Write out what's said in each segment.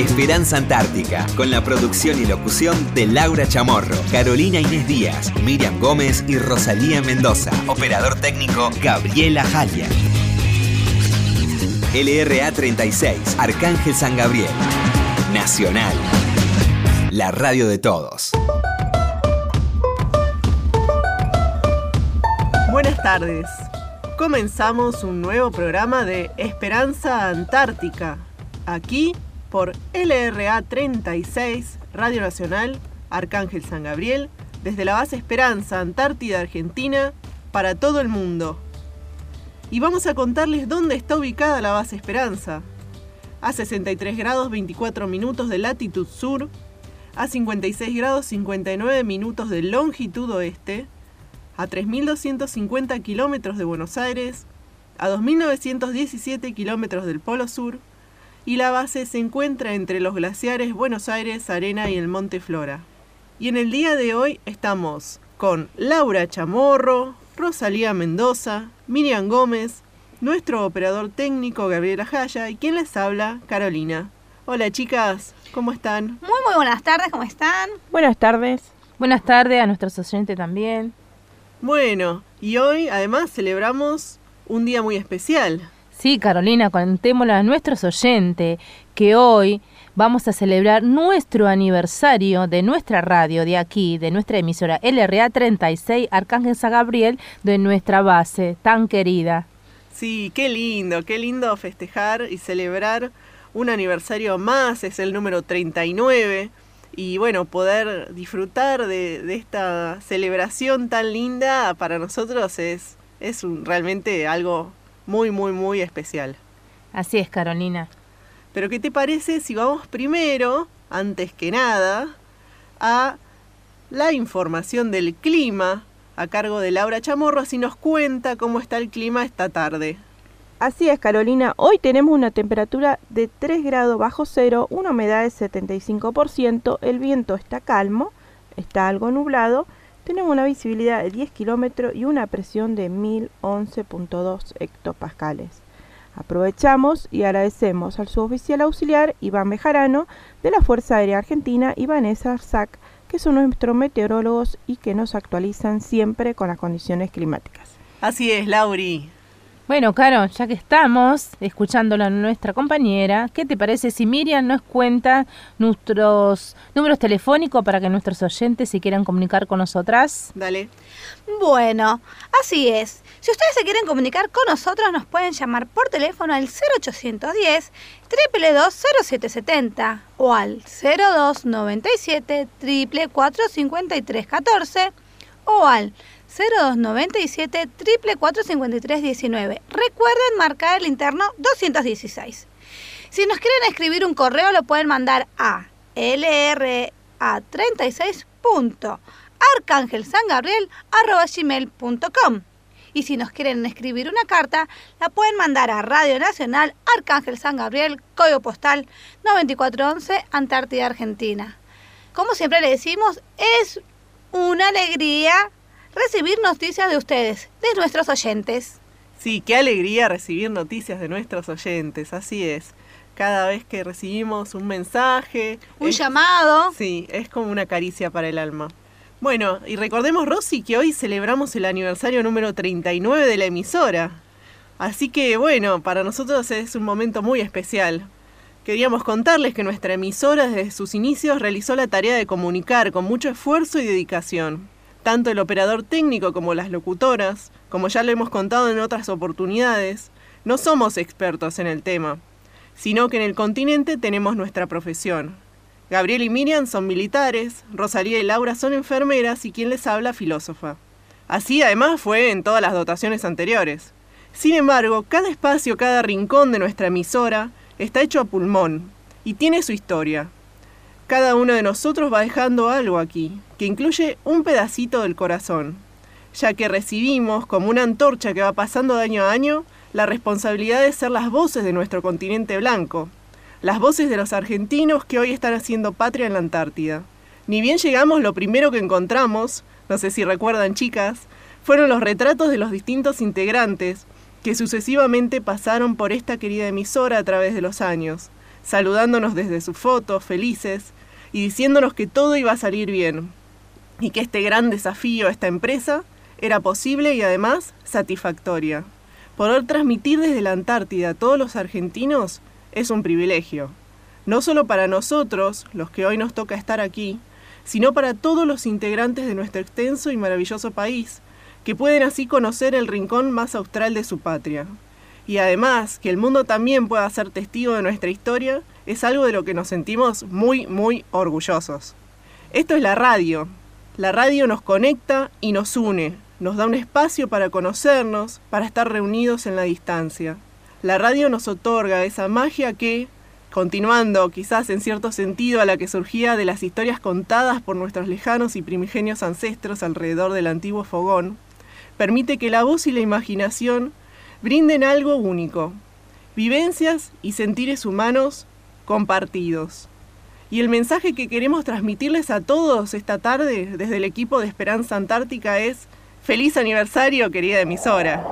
Esperanza Antártica, con la producción y locución de Laura Chamorro, Carolina Inés Díaz, Miriam Gómez y Rosalía Mendoza. Operador técnico, Gabriela Jalia. LRA 36, Arcángel San Gabriel. Nacional. La radio de todos. Buenas tardes. Comenzamos un nuevo programa de Esperanza Antártica, aquí por LRA 36, Radio Nacional, Arcángel San Gabriel, desde la base Esperanza, Antártida, Argentina, para todo el mundo. Y vamos a contarles dónde está ubicada la base Esperanza. A 63 grados 24 minutos de latitud sur, a 56 grados 59 minutos de longitud oeste, a 3.250 kilómetros de Buenos Aires, a 2.917 kilómetros del Polo Sur, y la base se encuentra entre los glaciares Buenos Aires, Arena y el Monte Flora. Y en el día de hoy estamos con Laura Chamorro, Rosalía Mendoza, Miriam Gómez, nuestro operador técnico Gabriela Jaya y quien les habla, Carolina. Hola chicas, ¿cómo están? Muy buenas tardes, ¿cómo están? Buenas tardes. Buenas tardes a nuestros oyentes también. Bueno, y hoy además celebramos un día muy especial. Sí, Carolina, contémosle a nuestros oyentes que hoy vamos a celebrar nuestro aniversario de nuestra radio de aquí, de nuestra emisora LRA 36, Arcángel San Gabriel, de nuestra base tan querida. Sí, qué lindo festejar y celebrar un aniversario más, es el número 39, y bueno, poder disfrutar de esta celebración tan linda para nosotros es realmente algo muy especial. Así es, Carolina. Pero ¿qué te parece si vamos primero, antes que nada, a la información del clima a cargo de Laura Chamorro, así nos cuenta cómo está el clima esta tarde? Así es, Carolina. Hoy tenemos una temperatura de 3 grados bajo cero, una humedad de 75%, el viento está calmo, está algo nublado. Tenemos una visibilidad de 10 kilómetros y una presión de 1011.2 hectopascales. Aprovechamos y agradecemos al suboficial auxiliar Iván Bejarano de la Fuerza Aérea Argentina y Vanessa Arzac, que son nuestros meteorólogos y que nos actualizan siempre con las condiciones climáticas. Así es, Lauri. Bueno, Caro, ya que estamos escuchándola a nuestra compañera, ¿qué te parece si Miriam nos cuenta nuestros números telefónicos para que nuestros oyentes se quieran comunicar con nosotras? Dale. Bueno, así es. Si ustedes se quieren comunicar con nosotros, nos pueden llamar por teléfono al 0810 222-0770 o al 0297 444 5314 o al 0297 444 5319. Recuerden marcar el interno 216. Si nos quieren escribir un correo, lo pueden mandar a lra36.arcangelsangabriel@gmail.com. Y si nos quieren escribir una carta, la pueden mandar a Radio Nacional, Arcángel San Gabriel, código postal 9411, Antártida, Argentina. Como siempre le decimos, es una alegría recibir noticias de ustedes, de nuestros oyentes. Sí, qué alegría recibir noticias de nuestros oyentes, así es. Cada vez que recibimos un mensaje... Un llamado. Sí, es como una caricia para el alma. Bueno, y recordemos, Rosy, que hoy celebramos el aniversario número 39 de la emisora. Así que, bueno, para nosotros es un momento muy especial. Queríamos contarles que nuestra emisora desde sus inicios realizó la tarea de comunicar con mucho esfuerzo y dedicación. Tanto el operador técnico como las locutoras, como ya lo hemos contado en otras oportunidades, no somos expertos en el tema, sino que en el continente tenemos nuestra profesión. Gabriel y Miriam son militares, Rosalía y Laura son enfermeras y quien les habla, filósofa. Así además fue en todas las dotaciones anteriores. Sin embargo, cada espacio, cada rincón de nuestra emisora está hecho a pulmón y tiene su historia. Cada uno de nosotros va dejando algo aquí, que incluye un pedacito del corazón, ya que recibimos, como una antorcha que va pasando de año a año, la responsabilidad de ser las voces de nuestro continente blanco, las voces de los argentinos que hoy están haciendo patria en la Antártida. Ni bien llegamos, lo primero que encontramos, no sé si recuerdan chicas, fueron los retratos de los distintos integrantes que sucesivamente pasaron por esta querida emisora a través de los años, saludándonos desde sus fotos, felices, y diciéndonos que todo iba a salir bien, y que este gran desafío a esta empresa era posible y además satisfactoria. Poder transmitir desde la Antártida a todos los argentinos es un privilegio, no solo para nosotros, los que hoy nos toca estar aquí, sino para todos los integrantes de nuestro extenso y maravilloso país, que pueden así conocer el rincón más austral de su patria. Y además, que el mundo también pueda ser testigo de nuestra historia, es algo de lo que nos sentimos muy, muy orgullosos. Esto es la radio. La radio nos conecta y nos une, nos da un espacio para conocernos, para estar reunidos en la distancia. La radio nos otorga esa magia que, continuando quizás en cierto sentido a la que surgía de las historias contadas por nuestros lejanos y primigenios ancestros alrededor del antiguo fogón, permite que la voz y la imaginación brinden algo único, vivencias y sentires humanos compartidos. Y el mensaje que queremos transmitirles a todos esta tarde desde el equipo de Esperanza Antártica es: ¡feliz aniversario, querida emisora!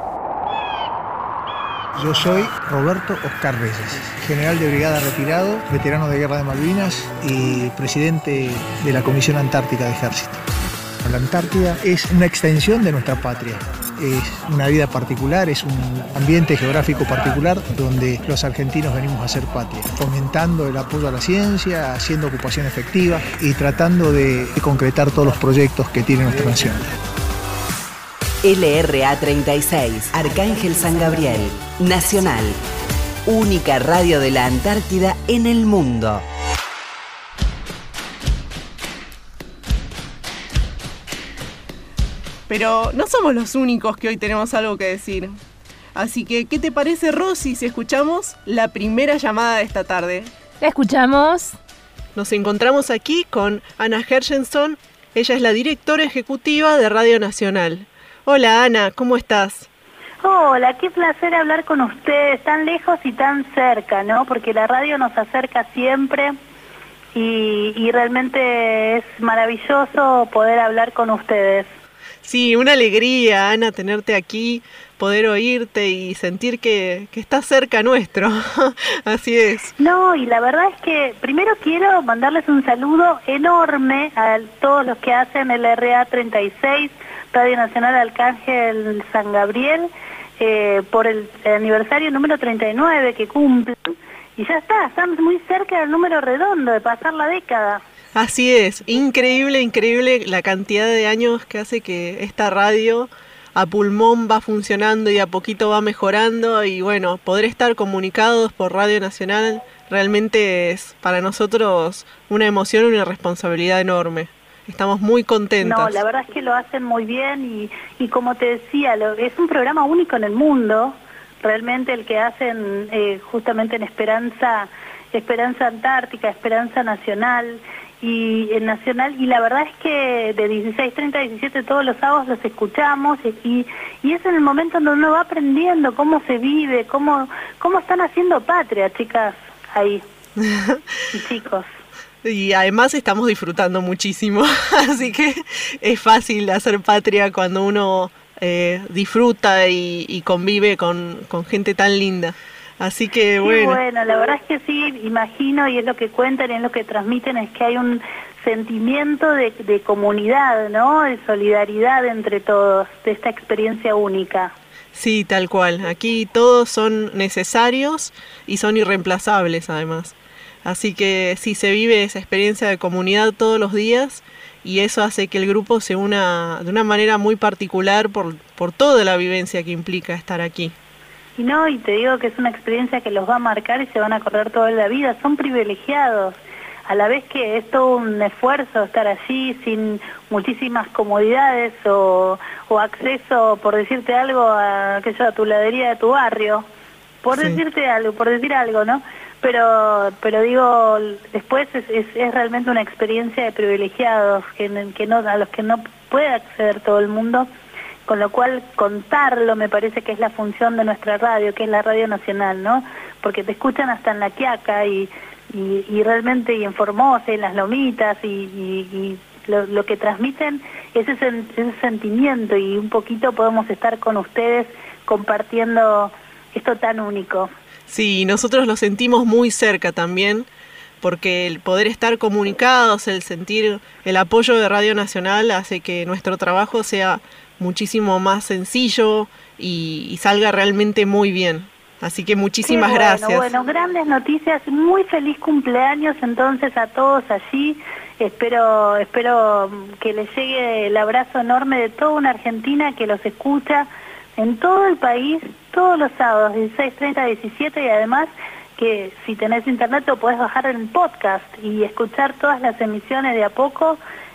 Yo soy Roberto Oscar Reyes, general de brigada retirado, veterano de Guerra de Malvinas y presidente de la Comisión Antártica de Ejército. La Antártida es una extensión de nuestra patria, es una vida particular, es un ambiente geográfico particular donde los argentinos venimos a hacer patria, fomentando el apoyo a la ciencia, haciendo ocupación efectiva y tratando de concretar todos los proyectos que tiene nuestra nación. LRA 36, Arcángel San Gabriel, Nacional, única radio de la Antártida en el mundo. Pero no somos los únicos que hoy tenemos algo que decir. Así que, ¿qué te parece, Rosy, si escuchamos la primera llamada de esta tarde? La escuchamos. Nos encontramos aquí con Ana Hershenson. Ella es la directora ejecutiva de Radio Nacional. Hola, Ana, ¿cómo estás? Hola, qué placer hablar con ustedes, tan lejos y tan cerca, ¿no? Porque la radio nos acerca siempre y realmente es maravilloso poder hablar con ustedes. Sí, una alegría, Ana, tenerte aquí, poder oírte y sentir que estás cerca nuestro. Así es. No, y la verdad es que primero quiero mandarles un saludo enorme a todos los que hacen el RA 36, Radio Nacional Arcángel San Gabriel, por el aniversario número 39 que cumplen. Y ya está, estamos muy cerca del número redondo, de pasar la década. Así es, increíble, increíble la cantidad de años que hace que esta radio a pulmón va funcionando y a poquito va mejorando, y bueno, poder estar comunicados por Radio Nacional realmente es para nosotros una emoción y una responsabilidad enorme. Estamos muy contentos. No, la verdad es que lo hacen muy bien y como te decía, es un programa único en el mundo, realmente el que hacen justamente en Esperanza Antártica, Esperanza Nacional y la verdad es que de 16:30 a 17 todos los sábados los escuchamos y es en el momento donde uno va aprendiendo cómo se vive, cómo están haciendo patria, chicas, ahí, y chicos. Y además estamos disfrutando muchísimo, así que es fácil hacer patria cuando uno disfruta y convive con gente tan linda. Así que bueno. Sí, bueno, la verdad es que sí, imagino, y es lo que cuentan y es lo que transmiten, es que hay un sentimiento de comunidad, ¿no? De solidaridad entre todos, de esta experiencia única. Sí, tal cual. Aquí todos son necesarios y son irreemplazables además. Así que sí, se vive esa experiencia de comunidad todos los días y eso hace que el grupo se una de una manera muy particular por toda la vivencia que implica estar aquí. Y te digo que es una experiencia que los va a marcar y se van a acordar toda la vida. Son privilegiados, a la vez que es todo un esfuerzo estar allí sin muchísimas comodidades o acceso, por decirte algo, a tu heladería de tu barrio, por decir algo, ¿no? Pero digo, después es realmente una experiencia de privilegiados a los que no puede acceder todo el mundo. Con lo cual contarlo me parece que es la función de nuestra radio, que es la Radio Nacional, ¿no? Porque te escuchan hasta en La Quiaca y realmente y en Formosa, en Las Lomitas y lo que transmiten es ese sentimiento y un poquito podemos estar con ustedes compartiendo esto tan único. Sí, nosotros lo sentimos muy cerca también, porque el poder estar comunicados, el sentir el apoyo de Radio Nacional hace que nuestro trabajo sea muchísimo más sencillo y salga realmente muy bien. Así que muchísimas gracias. Bueno, grandes noticias, muy feliz cumpleaños entonces a todos allí. Espero que les llegue el abrazo enorme de toda una Argentina que los escucha en todo el país, todos los sábados, 16:30 a 17, y además que si tenés internet lo podés bajar en podcast y escuchar todas las emisiones de a poco,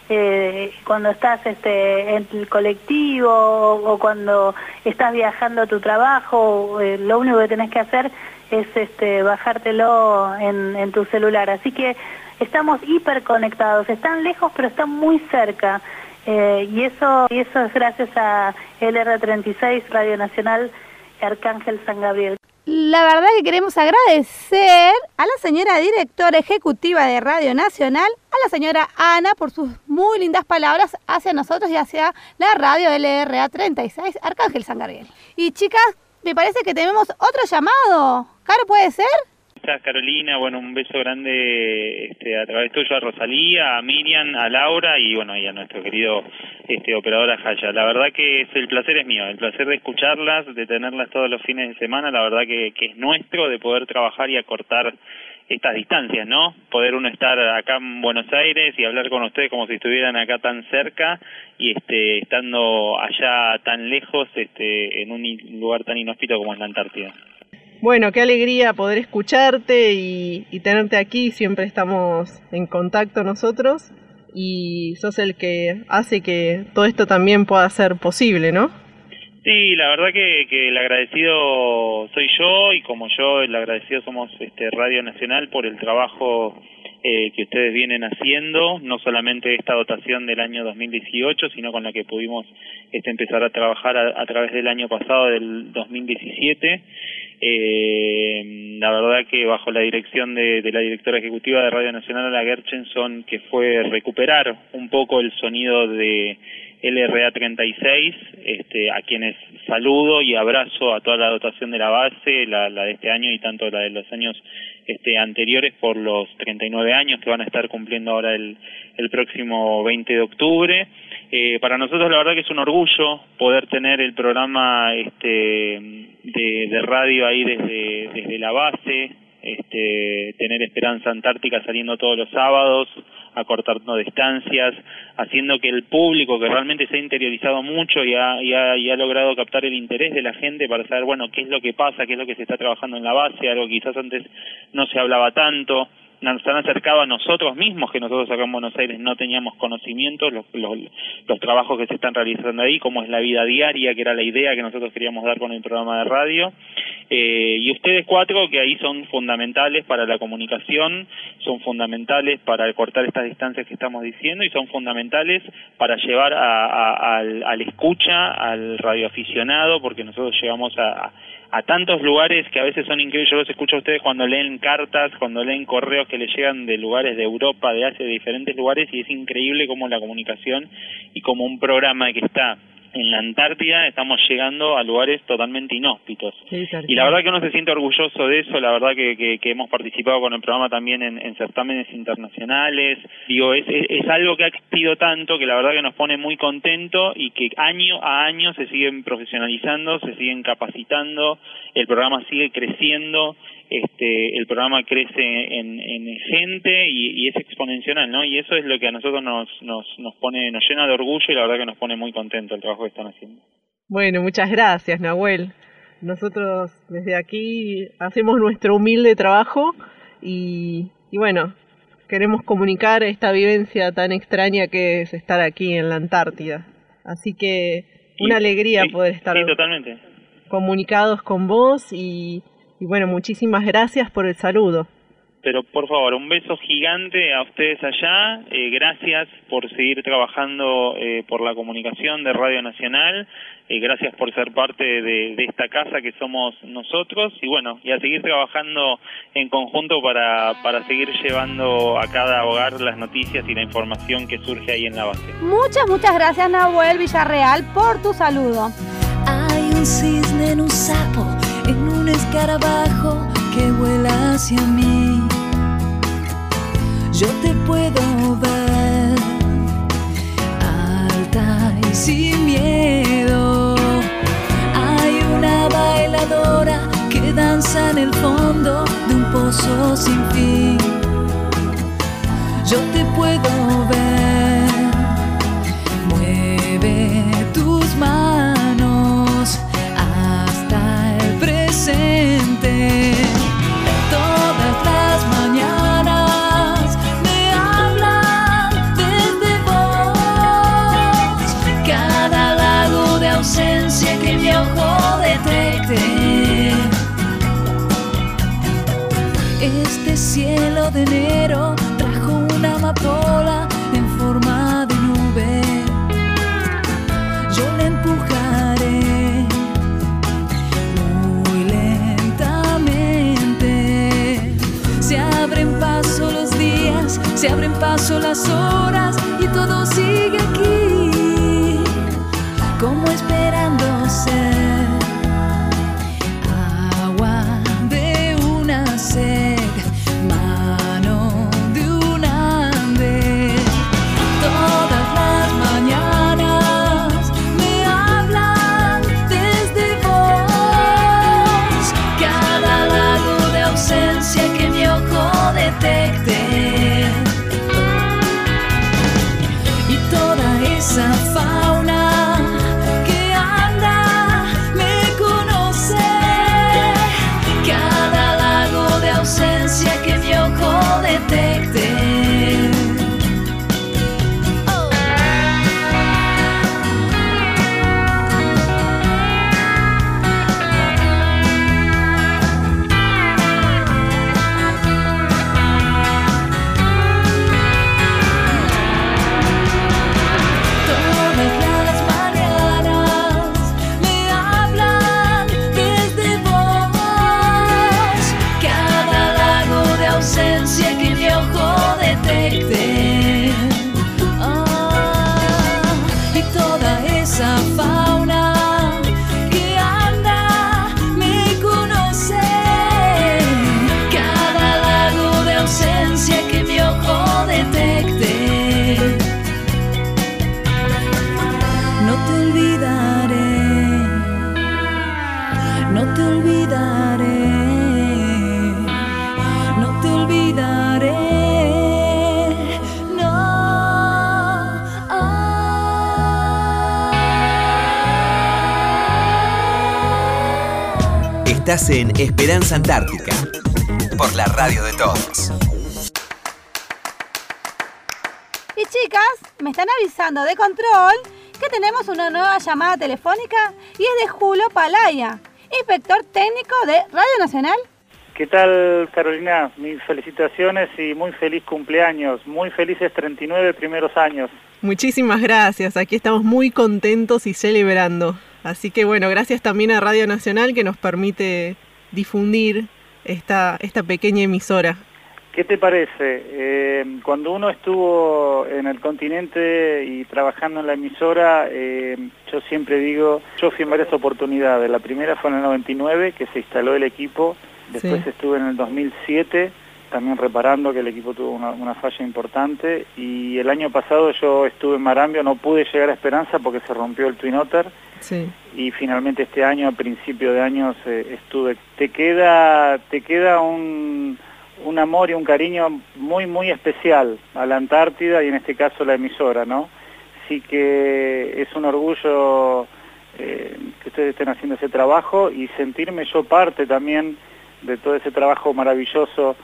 cuando estás en el colectivo o cuando estás viajando a tu trabajo. Lo único que tenés que hacer es bajártelo en tu celular. Así que estamos hiperconectados, están lejos pero están muy cerca, y eso es gracias a LR36, Radio Nacional Arcángel San Gabriel. La verdad que queremos agradecer a la señora directora ejecutiva de Radio Nacional, a la señora Ana, por sus muy lindas palabras hacia nosotros y hacia la radio LRA36 Arcángel San Gabriel. Y chicas, me parece que tenemos otro llamado. ¿Caro, puede ser? Gracias, Carolina. Bueno, un beso grande a través tuyo a Rosalía, a Miriam, a Laura y bueno, y a nuestro querido operador Ajaya. La verdad que el placer es mío, el placer de escucharlas, de tenerlas todos los fines de semana. La verdad que es nuestro, de poder trabajar y acortar estas distancias, ¿no? Poder uno estar acá en Buenos Aires y hablar con ustedes como si estuvieran acá tan cerca y estando allá tan lejos, en un lugar tan inhóspito como es la Antártida. Bueno, qué alegría poder escucharte y tenerte aquí. Siempre estamos en contacto nosotros y sos el que hace que todo esto también pueda ser posible, ¿no? Sí, la verdad que el agradecido soy yo y como yo el agradecido somos Radio Nacional por el trabajo que ustedes vienen haciendo, no solamente esta dotación del año 2018, sino con la que pudimos empezar a trabajar a través del año pasado, del 2017. La verdad que bajo la dirección de la directora ejecutiva de Radio Nacional, Ala Gershenson, que fue recuperar un poco el sonido de LRA36, a quienes saludo y abrazo a toda la dotación de la base, la de este año y tanto la de los años anteriores por los 39 años que van a estar cumpliendo ahora el próximo 20 de octubre. Para nosotros la verdad que es un orgullo poder tener el programa de radio ahí desde la base, tener Esperanza Antártica saliendo todos los sábados, acortando distancias, haciendo que el público que realmente se ha interiorizado mucho y ha logrado captar el interés de la gente para saber, bueno, qué es lo que pasa, qué es lo que se está trabajando en la base, algo que quizás antes no se hablaba tanto. Nos han acercado a nosotros mismos, que nosotros acá en Buenos Aires no teníamos conocimiento, los trabajos que se están realizando ahí, cómo es la vida diaria, que era la idea que nosotros queríamos dar con el programa de radio. Y ustedes cuatro, que ahí son fundamentales para la comunicación, son fundamentales para cortar estas distancias que estamos diciendo y son fundamentales para llevar al escucha, al radioaficionado, porque nosotros llegamos a tantos lugares que a veces son increíbles. Yo los escucho a ustedes cuando leen cartas, cuando leen correos que les llegan de lugares de Europa, de Asia, de diferentes lugares, y es increíble cómo la comunicación y como un programa que está en la Antártida estamos llegando a lugares totalmente inhóspitos. Sí, y la verdad que uno se siente orgulloso de eso. La verdad que hemos participado con el programa también en certámenes internacionales. Digo, es algo que ha crecido tanto que la verdad que nos pone muy contento y que año a año se siguen profesionalizando, se siguen capacitando, el programa sigue creciendo. El programa crece en gente y es exponencial, ¿no? Y eso es lo que a nosotros nos llena de orgullo y la verdad que nos pone muy contento el trabajo que están haciendo. Bueno, muchas gracias, Nahuel. Nosotros desde aquí hacemos nuestro humilde trabajo y bueno, queremos comunicar esta vivencia tan extraña que es estar aquí en la Antártida. Así que una alegría poder estar totalmente comunicados con vos y bueno, muchísimas gracias por el saludo. Pero por favor, un beso gigante a ustedes allá, gracias por seguir trabajando por la comunicación de Radio Nacional, gracias por ser parte de esta casa que somos nosotros y bueno, y a seguir trabajando en conjunto para seguir llevando a cada hogar las noticias y la información que surge ahí en la base. Muchas gracias, Nahuel Villarreal, por tu saludo. Hay un cisne en un sapo, en un escarabajo en el fondo de un pozo sin fin. Yo te puedo ver, mueve tus manos hasta el presente. Todas las mañanas me hablan desde vos, cada lago de ausencia que mi ojo detecte. Este cielo de enero trajo una amapola en forma de nube. Yo la empujaré muy lentamente. Se abren paso los días, se abren paso las horas y todo sigue aquí, como esperando ser agua de una sed, mano de un ande. Todas las mañanas me hablan desde vos, cada lago de ausencia que mi ojo detecte. Y toda esa fauna que anda me conoce, cada lago de ausencia que mi ojo detecte. Y toda esa fauna que anda me conoce, cada lago de ausencia que mi ojo detecte. No te olvidaré, no te olvidaré, no te olvidaré. Estás en Esperanza Antártica, por la radio de todos. Y chicas, me están avisando de control que tenemos una nueva llamada telefónica y es de Julio Palaya, inspector técnico de Radio Nacional. ¿Qué tal, Carolina? Mis felicitaciones y muy feliz cumpleaños. Muy felices 39 primeros años. Muchísimas gracias, aquí estamos muy contentos y celebrando. Así que bueno, gracias también a Radio Nacional que nos permite difundir esta pequeña emisora. ¿Qué te parece? Cuando uno estuvo en el continente y trabajando en la emisora, yo siempre digo, yo fui en varias oportunidades. La primera fue en el 99, que se instaló el equipo. Después Sí. estuve en el 2007, también reparando que el equipo tuvo una falla importante. Y el año pasado yo estuve en Marambio, no pude llegar a Esperanza porque se rompió el Twin Otter. Sí. Y finalmente este año, a principio de años, estuve. Te queda un amor y un cariño muy, muy especial a la Antártida y en este caso la emisora, ¿no? Así que es un orgullo que ustedes estén haciendo ese trabajo y sentirme yo parte también de todo ese trabajo maravilloso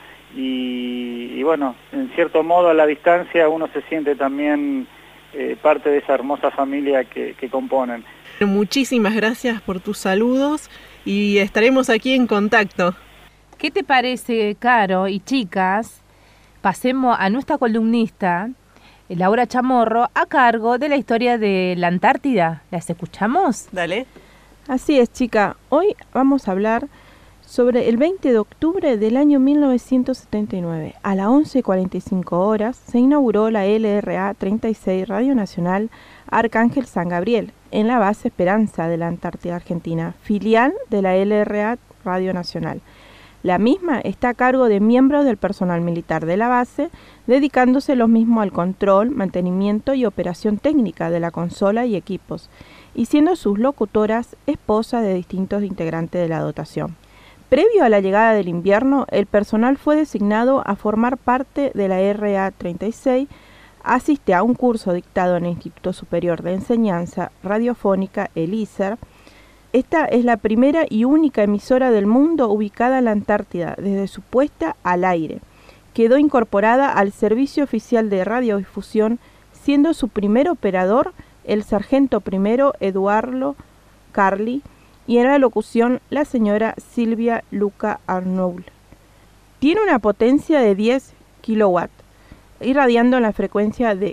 y bueno, en cierto modo a la distancia uno se siente también parte de esa hermosa familia que componen. Muchísimas gracias por tus saludos y estaremos aquí en contacto. ¿Qué te parece, Caro y chicas? Pasemos a nuestra columnista, Laura Chamorro, a cargo de la historia de la Antártida. ¿Las escuchamos? Dale. Así es, chica. Hoy vamos a hablar sobre el 20 de octubre del año 1979. A las 11:45 horas se inauguró la LRA 36 Radio Nacional Arcángel San Gabriel en la base Esperanza de la Antártida Argentina, filial de la LRA Radio Nacional. La misma está a cargo de miembros del personal militar de la base, dedicándose los mismos al control, mantenimiento y operación técnica de la consola y equipos, y siendo sus locutoras esposas de distintos integrantes de la dotación. Previo a la llegada del invierno, el personal fue designado a formar parte de la RA36, asiste a un curso dictado en el Instituto Superior de Enseñanza Radiofónica, el ISER. Esta es la primera y única emisora del mundo ubicada en la Antártida desde su puesta al aire. Quedó incorporada al Servicio Oficial de Radiodifusión, siendo su primer operador el sargento primero Eduardo Carli, y en la locución la señora Silvia Luca Arnoul. Tiene una potencia de 10 kilowatts, irradiando en la frecuencia de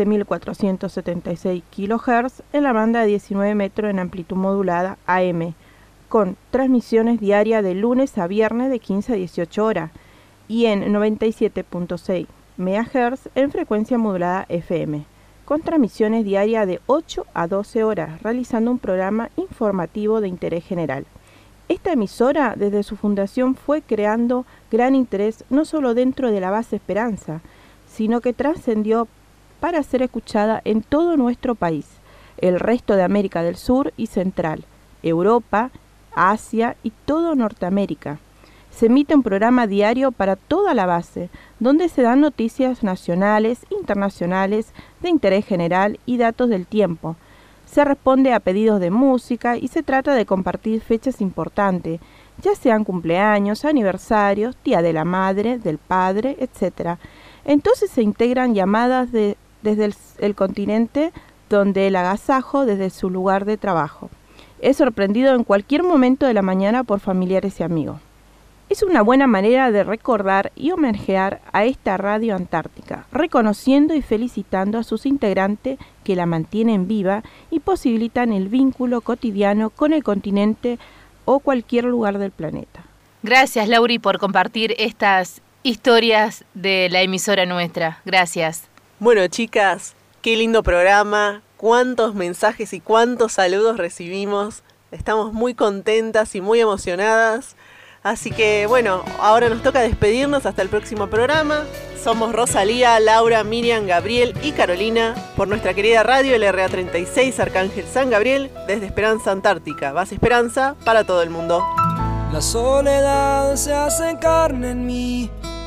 15.476 kHz en la banda de 19 metros en amplitud modulada AM, con transmisiones diarias de lunes a viernes de 15 a 18 horas y en 97.6 MHz en frecuencia modulada FM, con transmisiones diarias de 8 a 12 horas, realizando un programa informativo de interés general. Esta emisora, desde su fundación, fue creando gran interés no solo dentro de la base Esperanza, sino que trascendió para ser escuchada en todo nuestro país, el resto de América del Sur y Central, Europa, Asia y todo Norteamérica. Se emite un programa diario para toda la base, donde se dan noticias nacionales, internacionales, de interés general y datos del tiempo. Se responde a pedidos de música y se trata de compartir fechas importantes, ya sean cumpleaños, aniversarios, Día de la Madre, del Padre, etc. Entonces se integran llamadas desde el continente donde el agasajo desde su lugar de trabajo. Es sorprendido en cualquier momento de la mañana por familiares y amigos. Es una buena manera de recordar y homenajear a esta radio antártica, reconociendo y felicitando a sus integrantes que la mantienen viva y posibilitan el vínculo cotidiano con el continente o cualquier lugar del planeta. Gracias, Lauri, por compartir estas historias de la emisora nuestra. Gracias. Bueno, chicas, qué lindo programa, cuántos mensajes y cuántos saludos recibimos. Estamos muy contentas y muy emocionadas. Así que bueno, ahora nos toca despedirnos hasta el próximo programa. Somos Rosalía, Laura, Miriam, Gabriel y Carolina por nuestra querida radio LRA36 Arcángel San Gabriel desde Esperanza Antártica. Base Esperanza para todo el mundo. La soledad se hace carne en mí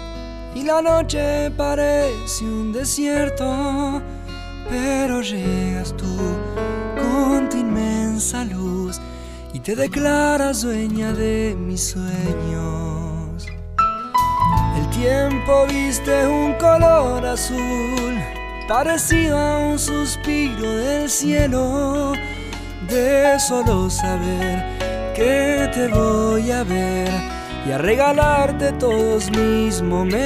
y la noche parece un desierto, pero llegas tú con tu inmensa luz y te declaras dueña de mis sueños. El tiempo viste un color azul, parecido a un suspiro del cielo, de solo saber que te voy a ver y a regalarte todos mis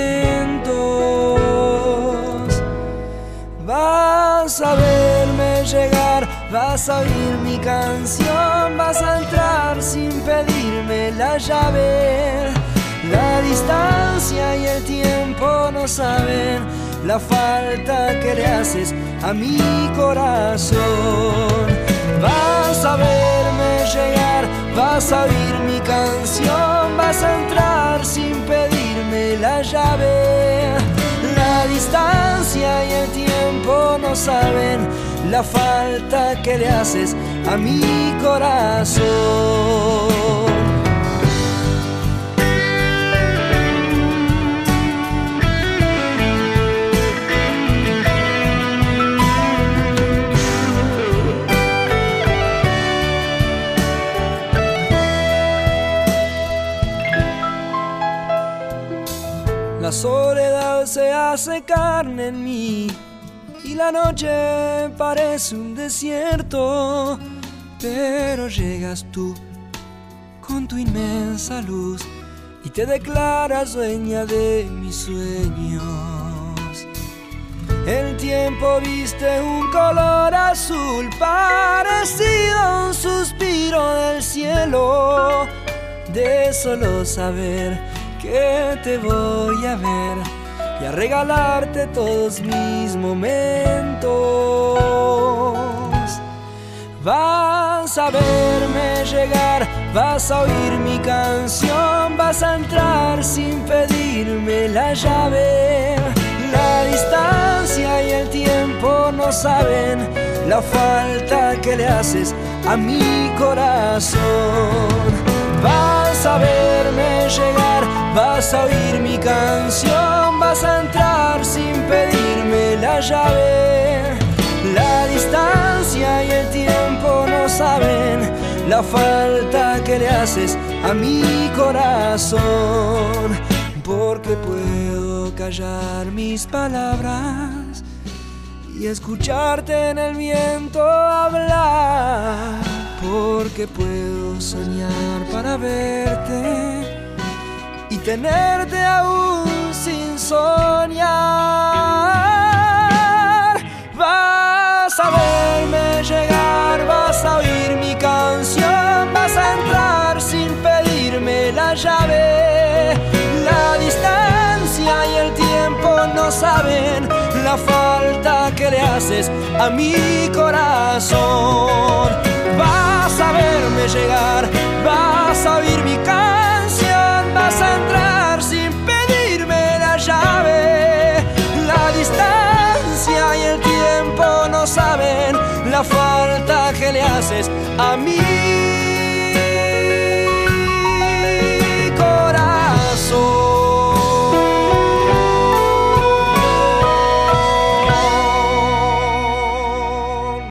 momentos. Vas a verme llegar, vas a oír mi canción, vas a entrar sin pedirme la llave. La distancia y el tiempo no saben la falta que le haces a mi corazón. Vas a verme llegar, vas a oír mi canción, vas a entrar sin pedirme la llave. La distancia y el tiempo no saben la falta que le haces a mi corazón. La soledad se hace carne en mí y la noche parece un desierto, pero llegas tú con tu inmensa luz y te declaras dueña de mis sueños. El tiempo viste un color azul, parecido a un suspiro del cielo, de solo saber que te voy a ver y a regalarte todos mis momentos. Vas a verme llegar, vas a oír mi canción, vas a entrar sin pedirme la llave. La distancia y el tiempo no saben la falta que le haces a mi corazón. Vas a verme verme llegar, vas a oír mi canción, vas a entrar sin pedirme la llave. La distancia y el tiempo no saben la falta que le haces a mi corazón, porque puedo callar mis palabras y escucharte en el viento hablar, porque puedo soñar para verte y tenerte aún sin soñar. Vas a verme llegar, vas a oír mi canción, vas a entrar sin pedirme la llave. La distancia y el tiempo no saben la falta que le haces a mi corazón. Vas a verme llegar,